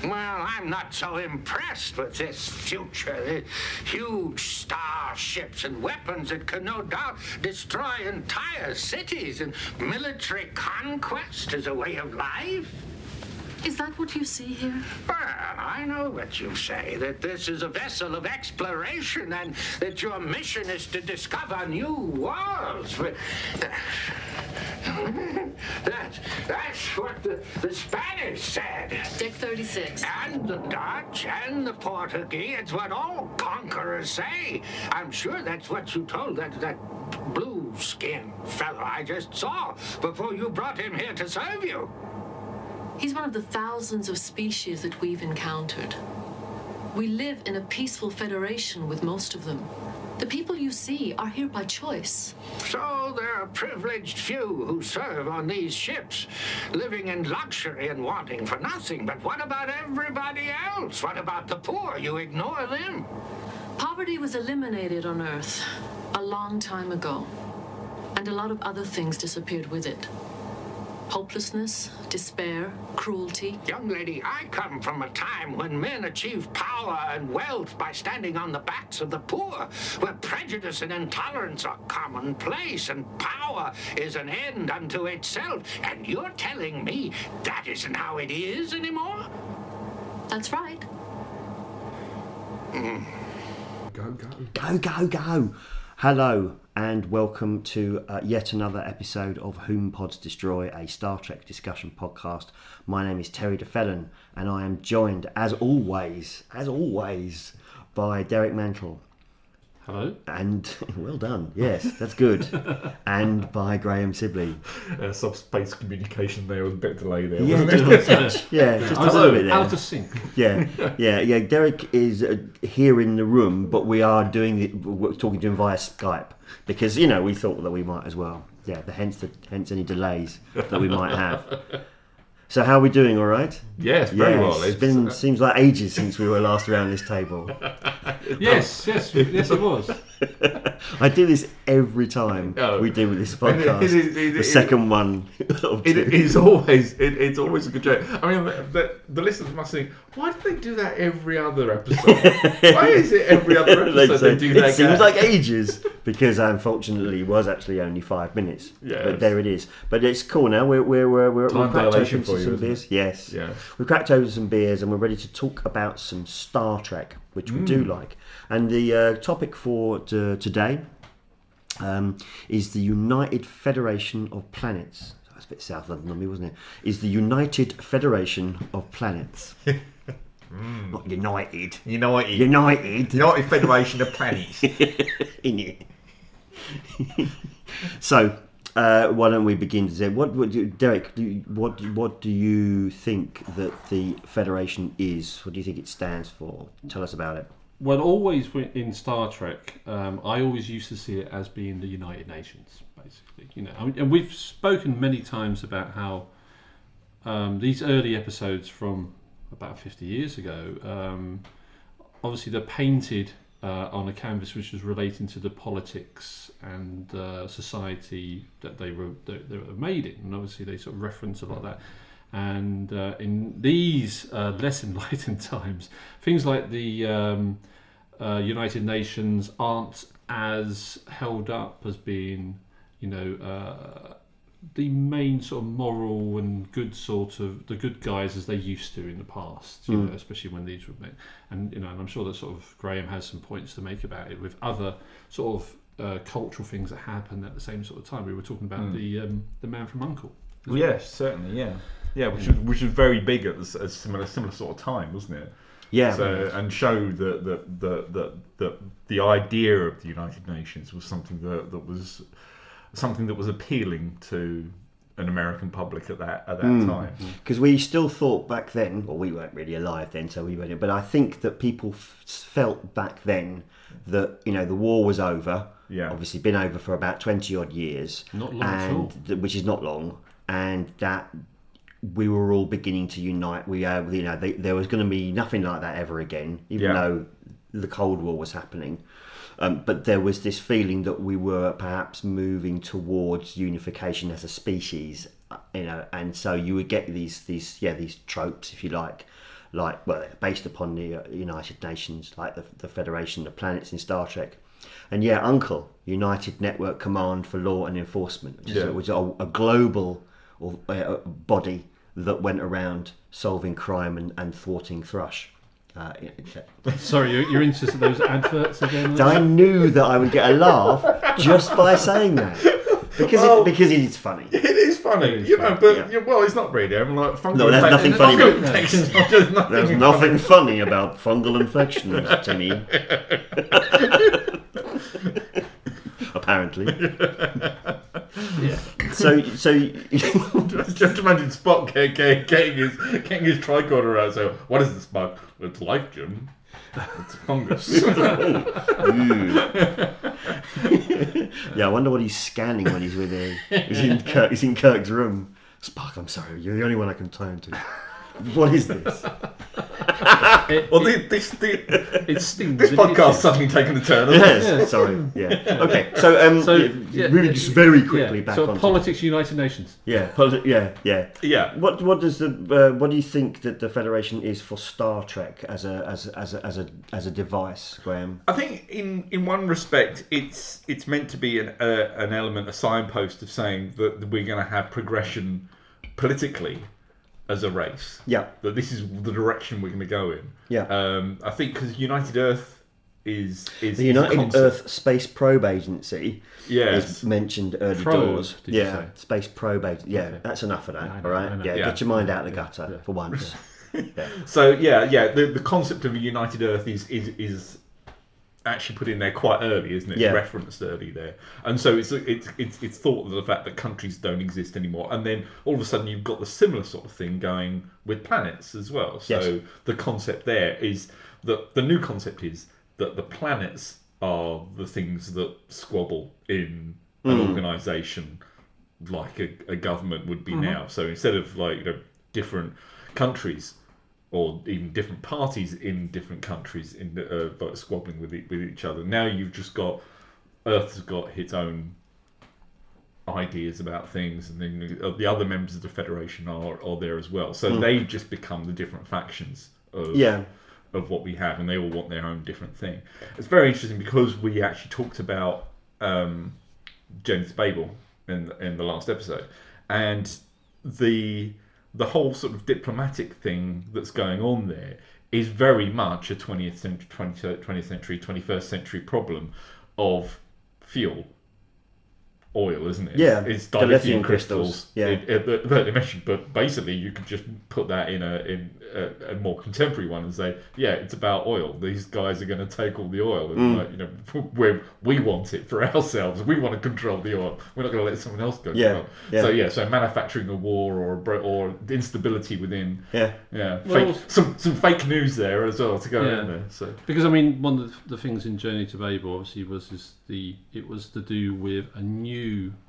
Well, I'm not so impressed with this future. The huge starships and weapons that can no doubt destroy entire cities, and military conquest as a way of life. Is that what you see here? Well, I know what you say, that this is a vessel of exploration and that your mission is to discover new worlds. But that's what the Spanish said. Deck 36. And the Dutch and the Portuguese. It's what all conquerors say. I'm sure that's what you told that blue-skinned fellow I just saw before you brought him here to serve you. He's one of the thousands of species that we've encountered. We live in a peaceful federation with most of them. The people you see are here by choice. So there are privileged few who serve on these ships, living in luxury and wanting for nothing. But what about everybody else? What about the poor? You ignore them. Poverty was eliminated on Earth a long time ago, and a lot of other things disappeared with it. Hopelessness, despair, cruelty. Young lady, I come from a time when men achieved power and wealth by standing on the backs of the poor, where prejudice and intolerance are commonplace and power is an end unto itself. And you're telling me that isn't how it is anymore? That's right. Go. Hello and welcome to yet another episode of Whom Pods Destroy, a Star Trek discussion podcast. My name is Terry DeFellon and I am joined as always by Derek Mantle. Hello. And well done, yes, that's good. And by Graham Sibley. Subspace communication there with a bit of delay there. Yeah, Wasn't just a touch. Yeah, just a little bit there. Out of sync. Yeah. Derek is here in the room, but we are we're talking to him via Skype because we thought that we might as well. Yeah, hence any delays that we might have. So how are we doing? All right? Yes, very well. It's seems like ages since we were last around this table. Yes, it was. I do this every time we do this podcast. The second one. It's always a good joke. I mean, the listeners must think, why do they do that every other episode? Why is it every other episode they do that? It seems like ages because unfortunately it was actually only 5 minutes. Yeah, but there it is. But it's cool now. We're time dilation for you, some isn't beers. it? Yes. Yeah. We cracked over some beers and we're ready to talk about some Star Trek, which we do like. And the topic for today is the United Federation of Planets. That's a bit South London on me, wasn't it? Is the United Federation of Planets. Not United. United Federation of Planets. In it. So, why don't we begin to say Derek? What do you think that the Federation is? What do you think it stands for? Tell us about it. Well, always in Star Trek, I always used to see it as being the United Nations, basically. And we've spoken many times about how these early episodes from about 50 years ago, obviously they're painted on a canvas which was relating to the politics and society that they were made in, and obviously they sort of reference a lot of that. And in these less enlightened times, things like the United Nations aren't as held up as being, the main sort of moral and good sort of the good guys as they used to in the past, especially when these were made. And and I'm sure that sort of Graham has some points to make about it with other sort of cultural things that happened at the same sort of time. We were talking about the Man from U.N.C.L.E. Yes, certainly, yeah, which was very big at a similar sort of time, wasn't it? Yeah. So, and showed that the idea of the United Nations was something that was appealing to an American public at that time. Because we still thought back then, well, we weren't really alive then, so we weren't. But I think that people felt back then that the war was over. Yeah. Obviously, been over for about 20 odd years. Not long at all. Which is not long, and that we were all beginning to unite. There was going to be nothing like that ever again, even though the Cold War was happening. But there was this feeling that we were perhaps moving towards unification as a species, and so you would get these tropes, if you like, like, well, based upon the United Nations, like the Federation of Planets in Star Trek. And yeah, UNCLE, United Network Command for Law and Enforcement, which is a global body that went around solving crime and thwarting thrush. Sorry, you're into those adverts again? I knew that I would get a laugh just by saying that. Because it is funny. It is funny, well, it's not really. I'm like fungal. No, there's nothing funny about infections. There's nothing funny about fungal infections, Timmy. Apparently. Yeah. So just imagine Spock getting his tricorder out. So, what is this bug? Well, it's life, Jim. It's fungus. Yeah, I wonder what he's scanning when he's with he's in Kirk's room. Spock, I'm sorry, you're the only one I can turn to. What is this? This podcast's suddenly taken a turn. Yes, sorry. Yeah. Okay. So really, just very quickly back on politics, United Nations. Yeah. Yeah. What do you think that the Federation is for Star Trek as a device, Graham? I think in one respect, it's meant to be an element, a signpost of saying that we're going to have progression politically as a race. Yeah. That this is the direction we're going to go in. Yeah. I think because United Earth is the United Earth Space Probe Agency. Yes. Is mentioned early doors. Yeah. Space Probe Agency. Yeah. Okay. That's enough of that. All right. Yeah. Get your mind out of the gutter for once. Yeah. So the concept of a United Earth is actually put in there quite early, isn't it? It's referenced early there, and so it's thought of the fact that countries don't exist anymore, and then all of a sudden you've got the similar sort of thing going with planets as well. So the concept there is that the new concept is that the planets are the things that squabble in an organisation like a government would be now. So instead of different countries or even different parties in different countries squabbling with each other. Now you've just got Earth's got its own ideas about things, and then the other members of the Federation are there as well. So they just become the different factions of what we have, and they all want their own different thing. It's very interesting because we actually talked about Genesis Babel in the last episode, and the whole sort of diplomatic thing that's going on there is very much a 20th century, 21st century problem of fuel. Oil, isn't it? Yeah, it's dilithium crystals. But basically, you could just put that in a more contemporary one and say, it's about oil. These guys are going to take all the oil, and we want it for ourselves. We want to control the oil. We're not going to let someone else go. So manufacturing a war or instability within. Some fake news there as well to go in there. So because one of the things in Journey to Babel obviously it was to do with a new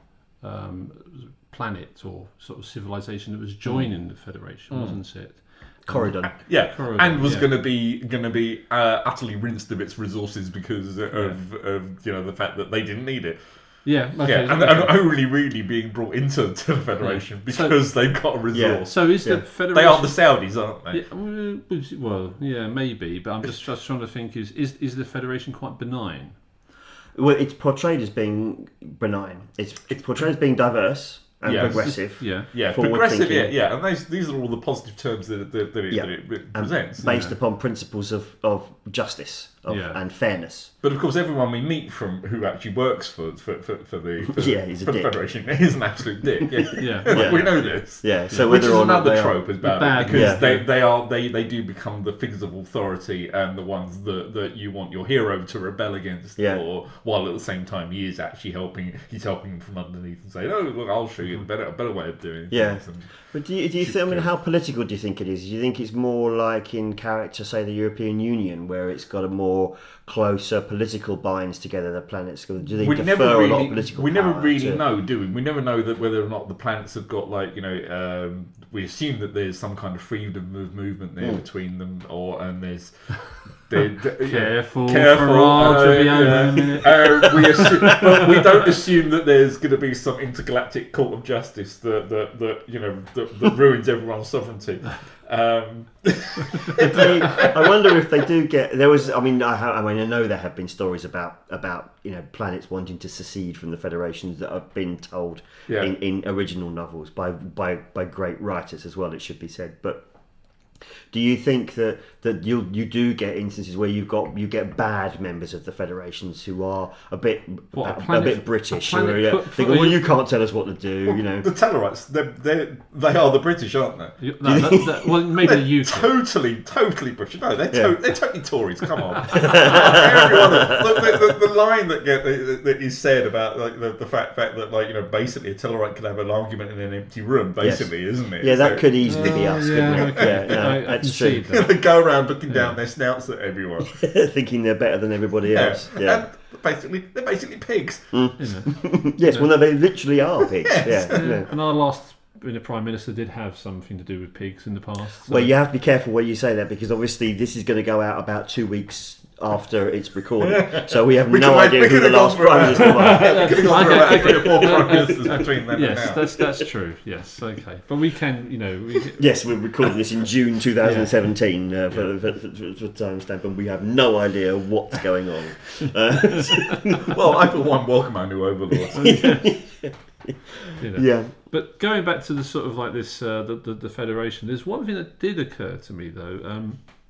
planet or sort of civilization that was joining the Federation, wasn't it? Corridon. Corridon, and was going to be utterly rinsed of its resources because of the fact that they didn't need it. And only really being brought into the Federation because they've got a resource. So is the Federation? They are the Saudis, aren't they? Well, maybe, but I'm just trying to think: is the Federation quite benign? Well, it's portrayed as being benign. It's portrayed as being diverse and progressive. Progressive. And these are all the positive terms that it presents, based upon principles of justice and fairness. But of course, everyone we meet from who actually works for the Federation is an absolute dick. We know this. So which is another trope about it, because they do become the figures of authority and the ones that you want your hero to rebel against, or while at the same time he is actually helping. He's helping them from underneath and saying, "Oh, look, I'll show you a better way of doing things." But do you think? How political do you think it is? Do you think it's more like in character, say, the European Union, where it's got a more closer political binds together the planets? Do they defer a lot of political? We never really know, do we? We never know that whether or not the planets have got we assume that there's some kind of freedom of movement there between them, and there's Careful, Farage will be over in a minute. We don't assume that there's going to be some intergalactic court of justice that ruins everyone's sovereignty. I wonder if they do get. There was. I know there have been stories about planets wanting to secede from the Federations that have been told in original novels by great writers as well. It should be said, but. Do you think that you do get instances where you get bad members of the Federations who are a bit British, who think, well, you can't tell us what to do, The Tellarites, they are the British, aren't they? Well, maybe the UK. Totally British. No, they're totally Tories. Come on. The line that is said about the fact that basically a Tellarite could have an argument in an empty room, basically, isn't it? Yeah, that could easily be us. That's true. They go around looking down their snouts at everyone, thinking they're better than everybody else. Yeah, and they're basically pigs. Yes, well, no, they literally are pigs. Yeah. And our last Prime Minister did have something to do with pigs in the past. So. Well, you have to be careful where you say that because obviously this is going to go out about 2 weeks after it's recorded, so we have no idea who the last Prime Minister was. We could have gone through about 3 or 4 Prime Ministers between then and now. Yes, that's true. Yes, okay, but we can, Yes, we're recording this in June 2017 for timestamp, and we have no idea what's going on. Well, I for one welcome our new overlords. Yeah. But going back to the sort of like this, the Federation, there's one thing that did occur to me though.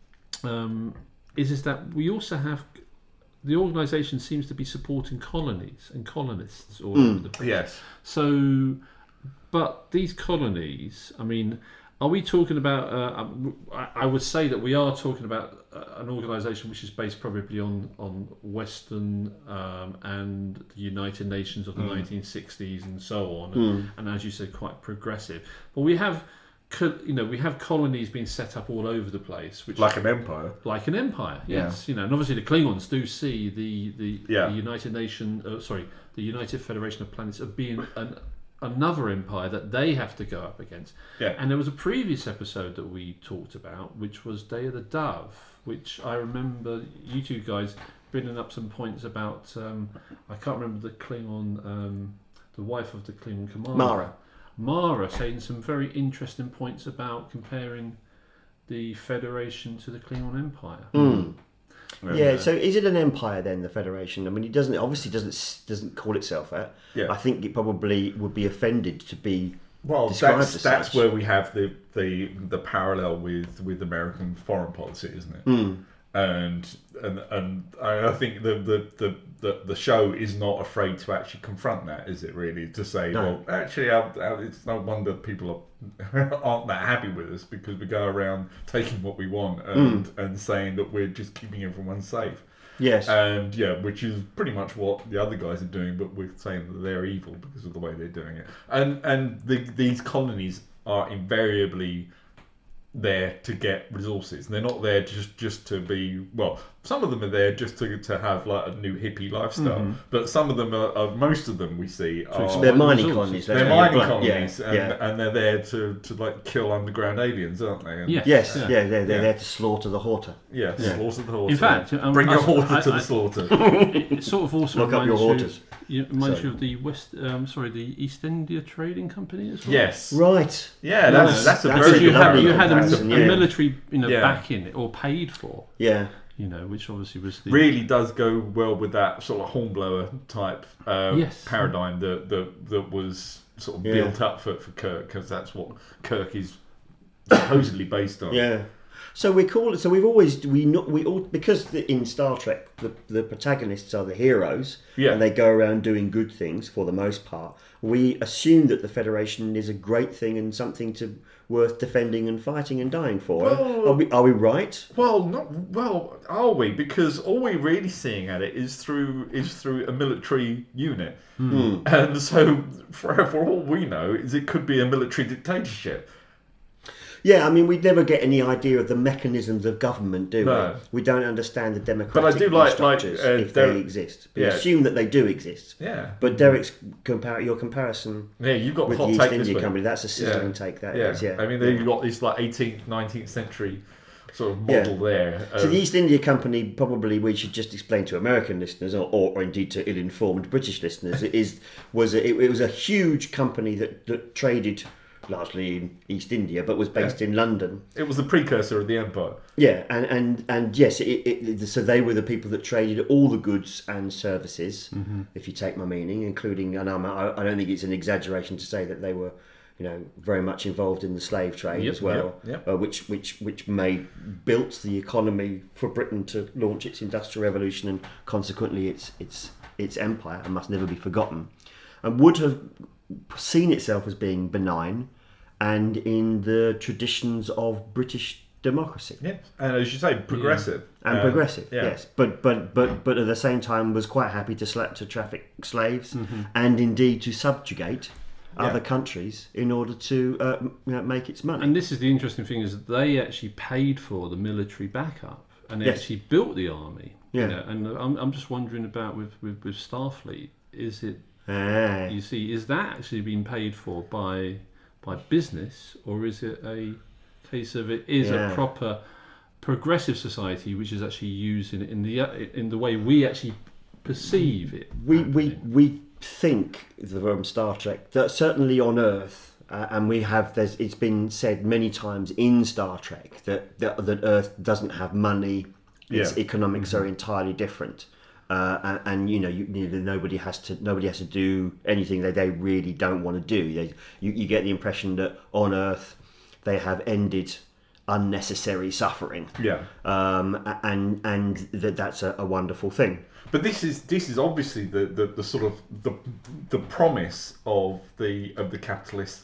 Is that we also have the organisation seems to be supporting colonies and colonists all over the place. Yes. So, but these colonies, I mean, are we talking about? I would say that we are talking about an organisation which is based probably on Western and the United Nations of the 1960s and so on, and as you said, quite progressive. But we have. We have colonies being set up all over the place, which like an empire. Yes. And obviously the Klingons do see the United the United Federation of Planets as being another empire that they have to go up against. Yeah. And there was a previous episode that we talked about, which was Day of the Dove, which I remember you two guys bringing up some points about. I can't remember the Klingon, the wife of the Klingon commander. Mara saying some very interesting points about comparing the Federation to the Klingon Empire. Yeah, so is it an empire then, the Federation? I mean, it doesn't call itself that. Yeah. I think it probably would be offended to be described as that's such. where we have the parallel with American foreign policy, isn't it? And I think the show is not afraid to actually confront that, is it really? To say, well, actually, it's no wonder people aren't that happy with us because we go around taking what we want and saying that we're just keeping everyone safe. Yes. And which is pretty much what the other guys are doing, but we're saying that they're evil because of the way they're doing it. And these colonies are invariably there to get resources. They're not there just to be, well, some of them are there just to have like a new hippie lifestyle, but some of them are most of them we see are they're mining colonies. They're mining colonies, and they're there to like kill underground aliens, aren't they? And they're there to slaughter the Horta. Slaughter the Horta. In fact, bring your Horta to the slaughter. It sort of also look up your Hortas. Reminds you of the the East India Trading Company as well. Yes. Right. Yeah, that's a very good comparison. You had a military, backing or paid for. Yeah. Which obviously was really does go well with that sort of hornblower type paradigm that was sort of built up for Kirk, because that's what Kirk is supposedly based on. Yeah. So we call it. So we've always because in Star Trek the protagonists are the heroes, and they go around doing good things for the most part. We assume that the Federation is a great thing and something worth defending and fighting and dying for. Well, are we right? Well, are we? Because all we're really seeing at it is through a military unit, and so for all we know, it could be a military dictatorship. Yeah, I mean, we never get any idea of the mechanisms of government, do we? No. We don't understand the democratic But I do like structures if they exist. We assume that they do exist. Yeah. But Derek's your comparison you've got with the the hot East take India this Company, that's a sizzling take, that is. I mean, you've got this like 18th, 19th century sort of model there. So the East India Company, probably we should just explain to American listeners, or indeed to ill-informed British listeners, it was a huge company that traded largely in East India, but was based in London. It was the precursor of the empire. Yeah, and yes, so they were the people that traded all the goods and services, if you take my meaning, including, and I don't think it's an exaggeration to say that they were, very much involved in the slave trade as well, which built the economy for Britain to launch its industrial revolution and consequently its empire, and must never be forgotten, and would have seen itself as being benign and in the traditions of British democracy. Yeah, and as you say, progressive. And progressive, yes. But at the same time was quite happy to traffic slaves and indeed to subjugate other countries in order to make its money. And this is the interesting thing, is that they actually paid for the military backup and they actually built the army. Yeah. And I'm just wondering about with Starfleet, is it, you see, is that actually being paid for by business, or is it a case of it is a proper progressive society which is actually used in the way we actually perceive it? We think from Star Trek that certainly on Earth, and it's been said many times in Star Trek that Earth doesn't have money. Its economics are entirely different. And nobody has to do anything that they really don't want to do. You get the impression that on Earth they have ended unnecessary suffering. Yeah. And that's a wonderful thing. But this is obviously the sort of the promise of the capitalist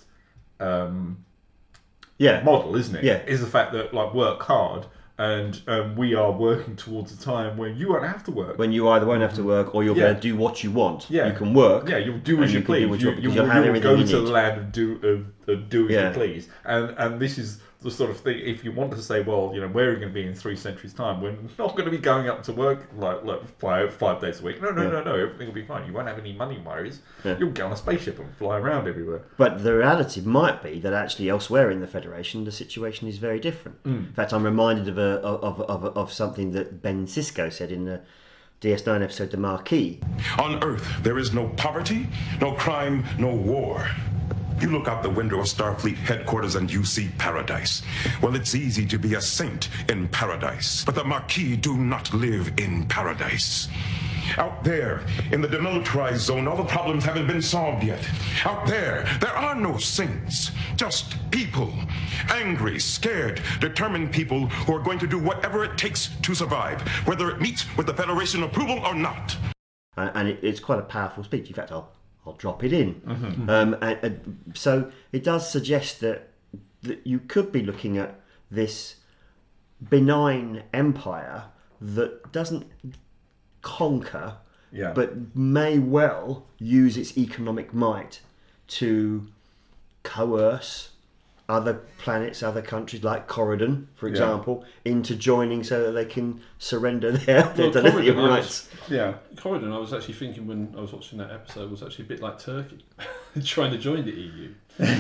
model, isn't it? Yeah. Is the fact that work hard. And we are working towards a time when you won't have to work. When you either won't have to work or you'll be able to do what you want. Yeah. You can work. Yeah, you'll do as you please. You'll go to the land and do as you please. And this is the sort of thing, if you want to say, well, where are you going to be in 3 centuries' time? We're not going to be going up to work like 5 days a week. No, everything will be fine. You won't have any money worries. Yeah. You'll get on a spaceship and fly around everywhere. But the reality might be that actually elsewhere in the Federation, the situation is very different. In fact, I'm reminded of something that Ben Sisko said in the DS9 episode The Marquis. On Earth, there is no poverty, no crime, no war. You look out the window of Starfleet headquarters and you see paradise. Well, it's easy to be a saint in paradise, but the Maquis do not live in paradise. Out there, in the demilitarized zone, all the problems haven't been solved yet. Out there are no saints, just people. Angry, scared, determined people who are going to do whatever it takes to survive, whether it meets with the Federation approval or not. And it's quite a powerful speech. In fact, I'll drop it in. So it does suggest that you could be looking at this benign empire that doesn't conquer, but may well use its economic might to coerce other planets, other countries like Corridon, for example, into joining so that they can surrender their delivery rights. Corridon, I was actually thinking when I was watching that episode, was actually a bit like Turkey, trying to join the EU.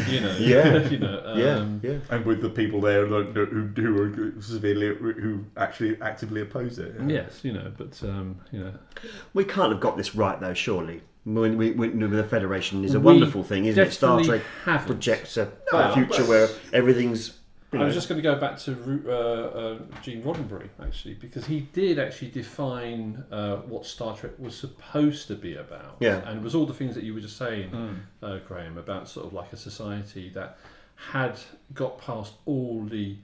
And with the people there who are severely, who actually actively oppose it. Yes, we can't have got this right though, surely. When the Federation is a wonderful thing, isn't it? Star Trek projects a future where everything's. I was just going to go back to Gene Roddenberry, actually, because he did actually define what Star Trek was supposed to be about. Yeah. And it was all the things that you were just saying, Graham, about sort of like a society that had got past all the,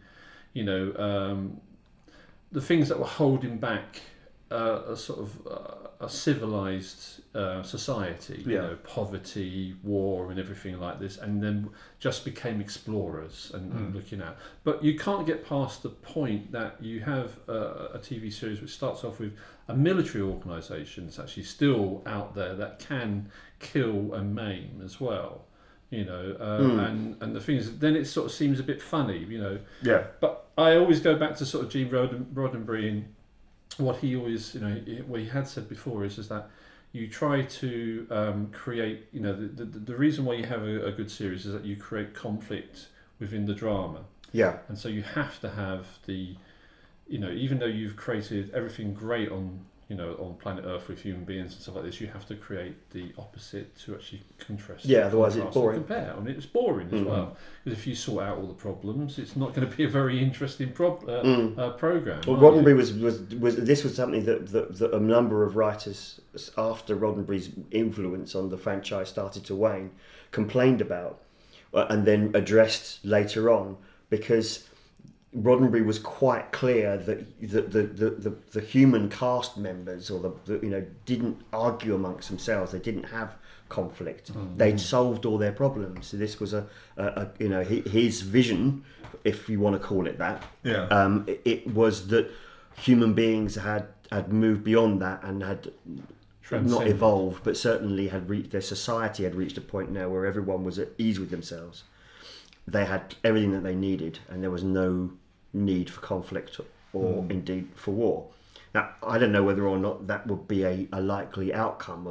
the things that were holding back a sort of a civilized society, poverty, war, and everything like this, and then just became explorers and looking at. But you can't get past the point that you have a TV series which starts off with a military organisation that's actually still out there that can kill and maim as well. And the thing is, then it sort of seems a bit funny, Yeah. But I always go back to sort of Gene Roddenberry and what he always, what he had said before is that you try to create, the reason why you have a good series is that you create conflict within the drama. Yeah. And so you have to have the even though you've created everything great on planet Earth with human beings and stuff like this, you have to create the opposite to actually contrast. Yeah, otherwise it's boring. Compare. I mean, it's boring as well, because if you sort out all the problems, it's not going to be a very interesting program. Well, Roddenberry this was something that a number of writers, after Roddenberry's influence on the franchise started to wane, complained about, and then addressed later on, because Roddenberry was quite clear that the human cast members, or didn't argue amongst themselves. They didn't have conflict. They'd solved all their problems. So this was his vision, if you want to call it that. Yeah. It was that human beings had moved beyond that and had not evolved, but certainly their society had reached a point now where everyone was at ease with themselves. They had everything that they needed, and there was no need for conflict or indeed for war. Now, I don't know whether or not that would be a likely outcome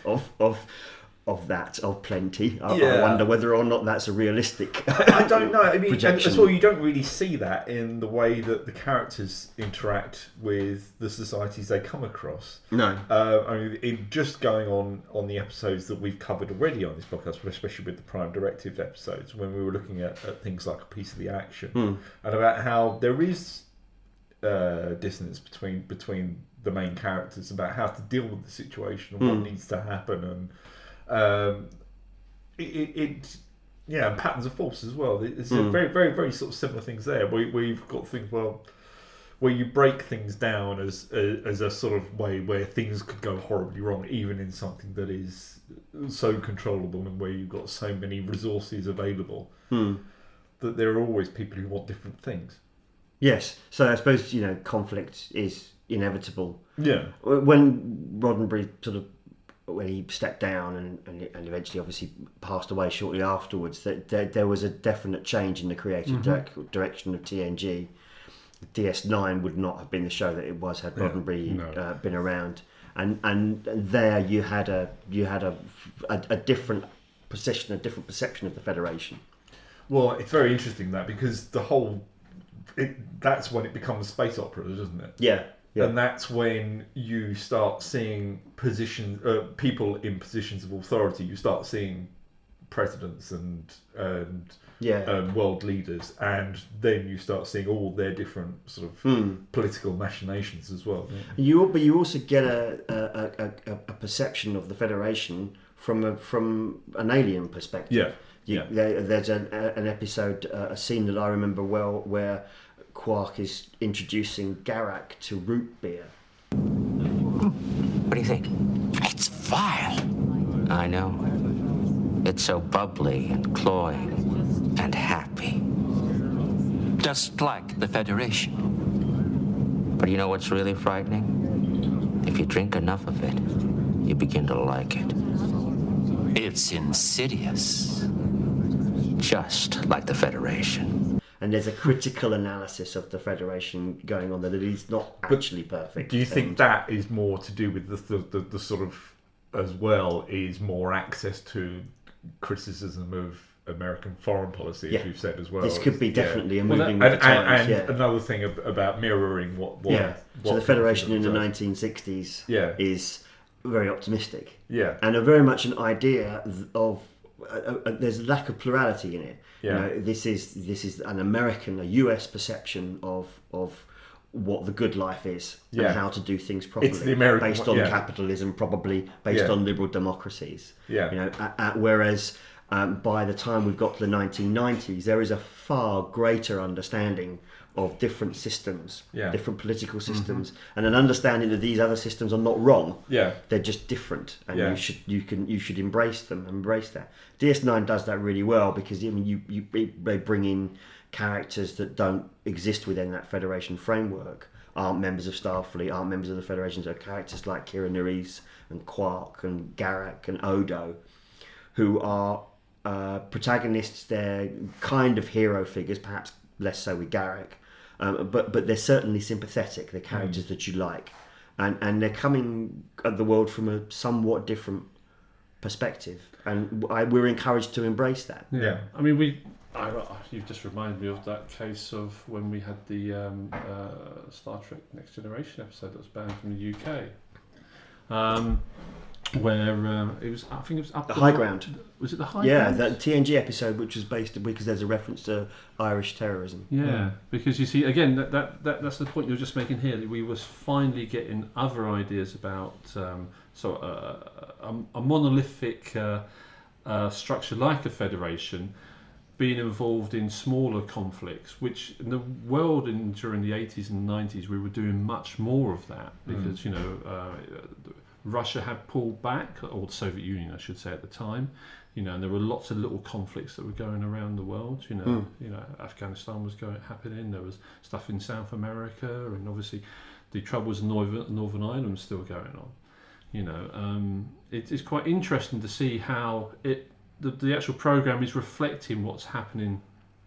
of plenty. I wonder whether or not that's a realistic I don't know. I mean, projection. as well, you don't really see that in the way that the characters interact with the societies they come across. No. I mean, just going on the episodes that we've covered already on this podcast, especially with the Prime Directive episodes, when we were looking at things like A Piece of the Action, and about how there is dissonance between the main characters about how to deal with the situation and what needs to happen, and and patterns of force as well. It's very, very, very sort of similar things there. We've got things where you break things down as a sort of way where things could go horribly wrong, even in something that is so controllable and where you've got so many resources available that there are always people who want different things. Yes, so I suppose conflict is inevitable. Yeah. When Roddenberry when he stepped down and eventually obviously passed away shortly afterwards, that there was a definite change in the creative direction of TNG. DS9 would not have been the show that it was had Roddenberry been around, and there you had a different position, a different perception of the Federation. Well, it's very interesting because that's when it becomes space opera, doesn't it? Yeah. Yeah. And that's when you start seeing people in positions of authority. You start seeing presidents and world leaders, and then you start seeing all their different sort of political machinations as well. Yeah. But you also get a perception of the Federation from an alien perspective. Yeah. There's an episode, a scene that I remember well, where Quark is introducing Garak to root beer. What do you think? It's vile. I know. It's so bubbly and cloying and happy. Just like the Federation. But you know what's really frightening? If you drink enough of it, you begin to like it. It's insidious. Just like the Federation. And there's a critical analysis of the Federation going on that it is not actually perfect. Do you think that is more to do with the sort of, as well, is more access to criticism of American foreign policy, as you've said as well? This could be definitely a moving with the times. And another thing about mirroring what so the Federation in the 1960s is very optimistic. Yeah. And very much an idea of there's a lack of plurality in it. Yeah. This is an American, a US perception of what the good life is and how to do things properly. It's the American, based on capitalism, probably based on liberal democracies. Yeah. Whereas by the time we've got to the 1990s, there is a far greater understanding of different systems, different political systems, and an understanding that these other systems are not wrong. Yeah, they're just different, and you should embrace them, embrace that. DS9 does that really well because they bring in characters that don't exist within that Federation framework, aren't members of Starfleet, aren't members of the Federation. So characters like Kira Nerys and Quark and Garak and Odo, who are protagonists. They're kind of hero figures, perhaps less so with Garak. But they're certainly sympathetic. They're characters that you like, and they're coming at the world from a somewhat different perspective, and we're encouraged to embrace that. Yeah. I mean, you've just reminded me of that case of when we had the Star Trek Next Generation episode that was banned from the UK, where it was, I think it was up The High Ground. Was it the High Yeah, Ground? that TNG episode, which was based because there's a reference to Irish terrorism. Yeah, because you see, again, that's the point you're just making here. That we was finally getting other ideas about a monolithic structure like a federation being involved in smaller conflicts, which in the world during the 80s and 90s we were doing much more of that because Russia had pulled back, or the Soviet Union, I should say, at the time. And there were lots of little conflicts that were going around the world. Afghanistan was happening. There was stuff in South America, and obviously the troubles in Northern Ireland was still going on. It's quite interesting to see how the actual program is reflecting what's happening.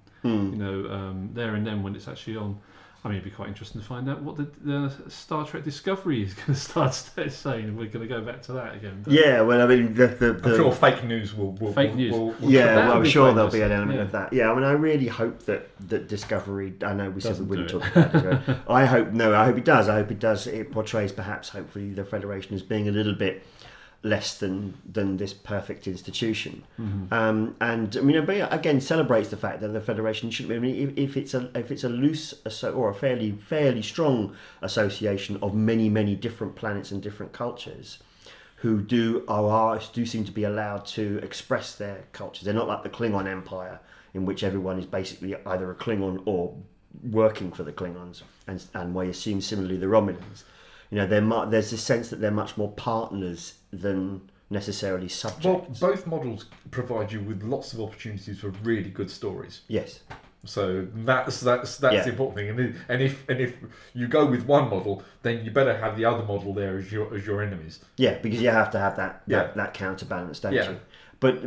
There and then when it's actually on. I mean, it'd be quite interesting to find out what the Star Trek Discovery is going to start saying. We're going to go back to that again. But Yeah, well, I mean, I'm sure fake news will Fake news. yeah, That well, would I'm be sure quite there'll be an interesting, element of that. Yeah, I mean, I really hope that Discovery. I know we said we wouldn't Doesn't talk do about Discovery. I hope it does. I hope it does. It portrays, perhaps, hopefully, the Federation as being a little bit less than this perfect institution, and I mean, again, celebrates the fact that the Federation should. I mean, if it's a loose or a fairly strong association of many different planets and different cultures, who do seem to be allowed to express their cultures. They're not like the Klingon Empire, in which everyone is basically either a Klingon or working for the Klingons, and we assume similarly the Romulans. There's this sense that they're much more partners than necessarily subjects. Well, both models provide you with lots of opportunities for really good stories. Yes. So that's the important thing. And if you go with one model, then you better have the other model there as your enemies. Yeah, because you have to have that counterbalance, don't you? But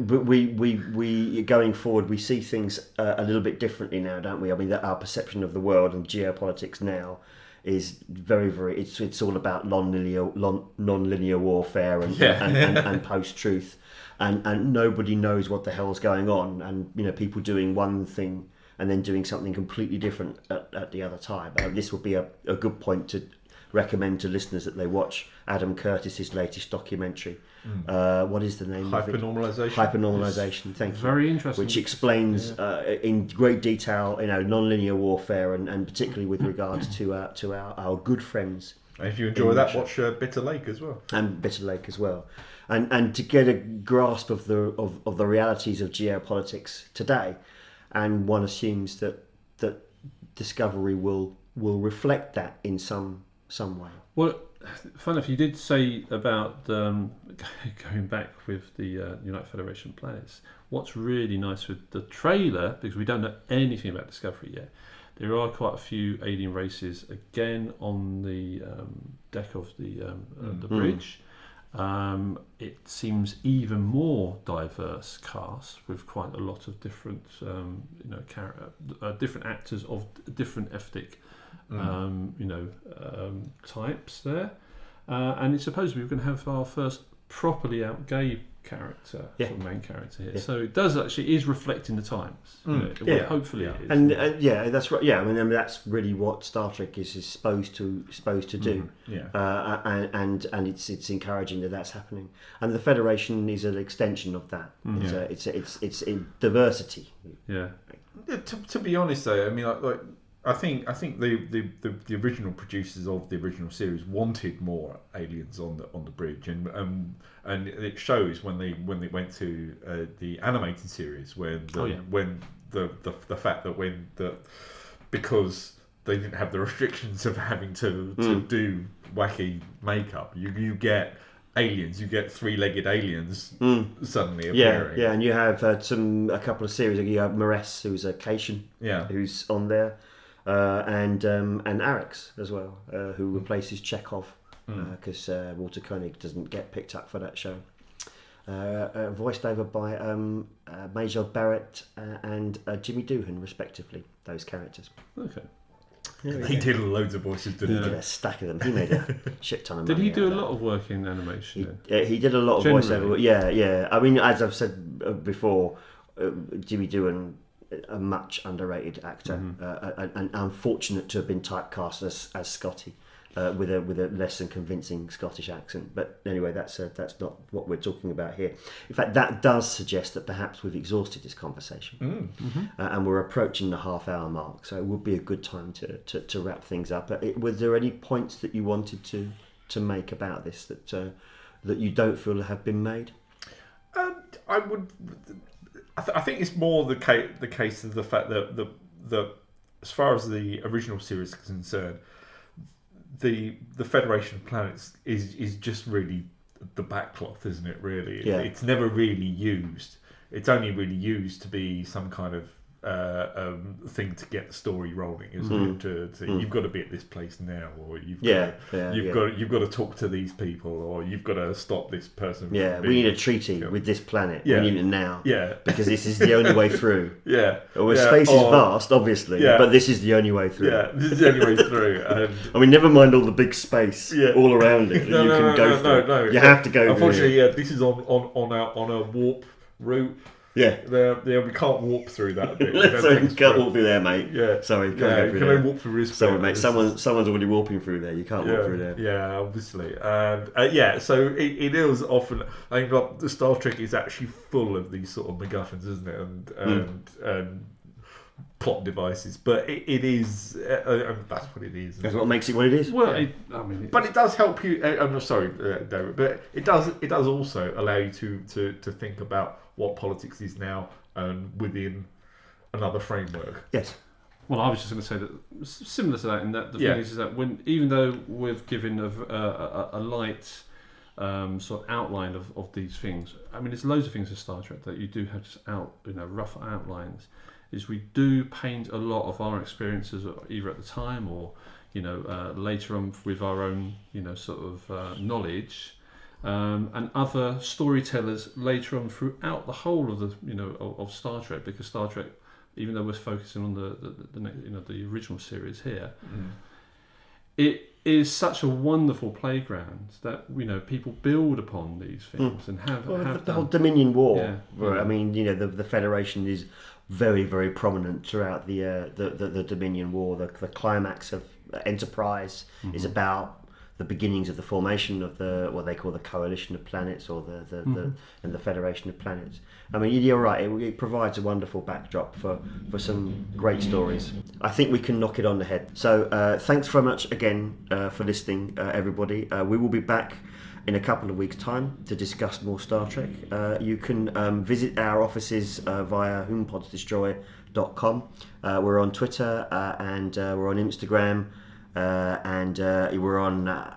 we going forward, we see things a little bit differently now, don't we? I mean, that our perception of the world and geopolitics now is very, very. It's all about non-linear warfare and post-truth, and nobody knows what the hell's going on, and people doing one thing and then doing something completely different at the other time. This would be a good point to recommend to listeners that they watch Adam Curtis's latest documentary. What is the name of it? Hypernormalization. Thank you. Very interesting. Which explains in great detail, non-linear warfare, and particularly with regards to our good friends. And if you enjoy that, watch Bitter Lake as well. And Bitter Lake as well, and to get a grasp of the realities of geopolitics today, and one assumes that Discovery will reflect that in some way. Well, fun enough, you did say about going back with the United Federation of Planets. What's really nice with the trailer, because we don't know anything about Discovery yet, there are quite a few alien races again on the deck of the bridge. It seems even more diverse cast with quite a lot of different different actors of different ethnic types there, and it's supposed we're going to have our first properly out gay character, sort of main character here. So it is reflecting the times. Hopefully it is. And that's right. Yeah, I mean that's really what Star Trek is supposed to do. And it's encouraging that that's happening. And the Federation is an extension of that. It's in diversity. Yeah. To be honest, though, I mean, I think the original producers of the original series wanted more aliens on the bridge, and it shows when they went to the animated series because they didn't have the restrictions of having to do wacky makeup. You get aliens, you get three-legged aliens suddenly appearing. Yeah, and you have a couple of series. You have Maress, who's a Cation, who's on there. And Arix as well, who replaces Chekhov because Walter Koenig doesn't get picked up for that show. Voiced over by Major Barrett and Jimmy Doohan, respectively, those characters. Okay. He did loads of voices, He didn't did he? a stack of them. He made a shit ton of Did money. he do a out of lot of work in animation? that. He did a lot of Generally. voiceover. Yeah. I mean, as I've said before, Jimmy Doohan, a much underrated actor, and unfortunate to have been typecast as Scotty. With a less than convincing Scottish accent, but anyway, that's not what we're talking about here. In fact, that does suggest that perhaps we've exhausted this conversation, and we're approaching the half-hour mark. So it would be a good time to wrap things up. Was there any points that you wanted to make about this that you don't feel have been made? I would. I think it's more the case of the fact that the as far as the original series is concerned, the Federation of Planets is just really the backcloth, isn't it? Really, it's never really used. It's only really used to be some kind of thing to get the story rolling, isn't it? You've got to be at this place now, or you've got to talk to these people, or you've got to stop this person. Yeah, we need a treaty with this planet. Yeah. We need it now. Yeah, because this is the only way through. Space is vast, obviously, but this is the only way through. Yeah, this is the only way through. And I mean, never mind all the big space all around it that you can go through. No. You have to go. Unfortunately, this is on a warp route. Yeah, we can't warp through that bit. Sorry, you can't walk through there, mate. Yeah, sorry, you can only walk through this. Sorry, mate. Someone's already warping through there. You can't walk through there. Yeah, obviously, and so it is often. I think like, the Star Trek is actually full of these sort of MacGuffins, isn't it? And plot devices, but it is. That's what it is. That's what makes it what it is. Well, but it does help you. I'm sorry, David, but it does also allow you to think about what politics is now and within another framework. Yes. Well, I was just going to say that similar to that, in that the thing is that even though we've given a light sort of outline of these things, I mean, there's loads of things in Star Trek that you do have just rough outlines. Is we do paint a lot of our experiences either at the time or later on with our own sort of knowledge. And other storytellers later on throughout the whole of the of Star Trek, because Star Trek, even though we're focusing on the original series here, it is such a wonderful playground that people build upon these things and have the whole Dominion War. Yeah. I mean, the Federation is very, very prominent throughout the Dominion War. The climax of Enterprise is about the beginnings of the formation of what they call the Coalition of Planets, or the Federation of Planets. I mean, you're right. It provides a wonderful backdrop for some great stories. I think we can knock it on the head. So thanks very much again for listening, everybody. We will be back in a couple of weeks' time to discuss more Star Trek. You can visit our offices via whompodsdestroy.com. We're on Twitter and we're on Instagram. And we're on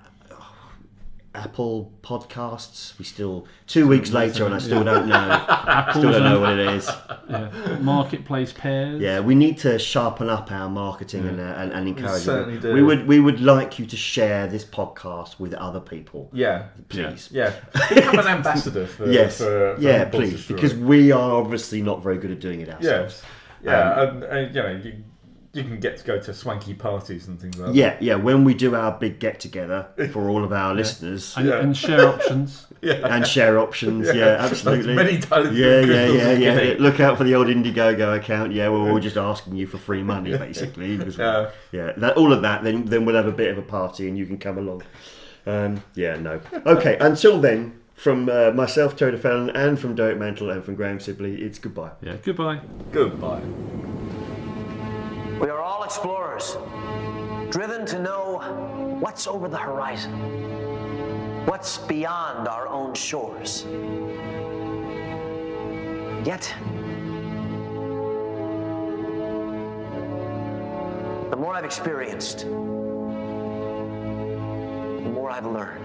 Apple Podcasts. We still 2 weeks later, and I still don't know. Still don't know what it is. Yeah. Marketplace pairs. Yeah, we need to sharpen up our marketing and encourage. Certainly do. We would like you to share this podcast with other people. Yeah, please. Yeah, become an ambassador. For, yes. For please, because we are obviously not very good at doing it ourselves. And you can get to go to swanky parties and things like that. Yeah. When we do our big get together for all of our listeners, and share options. And share options. Yeah, absolutely. As many times. Yeah. Look out for the old Indiegogo account. Yeah, we're all just asking you for free money, basically. All of that. Then we'll have a bit of a party, and you can come along. Okay. Until then, from myself, Toda Fallon, and from Derek Mantle, and from Graham Sibley, it's goodbye. Yeah, goodbye. Goodbye. We are all explorers, driven to know what's over the horizon, what's beyond our own shores. Yet, the more I've experienced, the more I've learned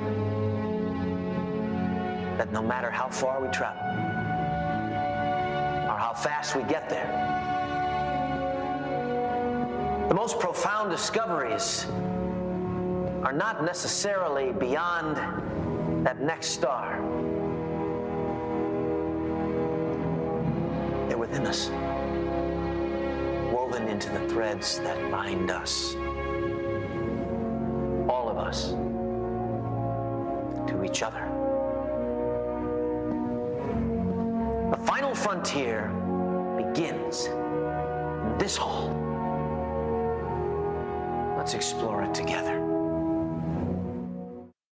that no matter how far we travel, or how fast we get there, the most profound discoveries are not necessarily beyond that next star. They're within us, woven into the threads that bind us. us to each other. The final frontier begins in this hall. Let's explore it together.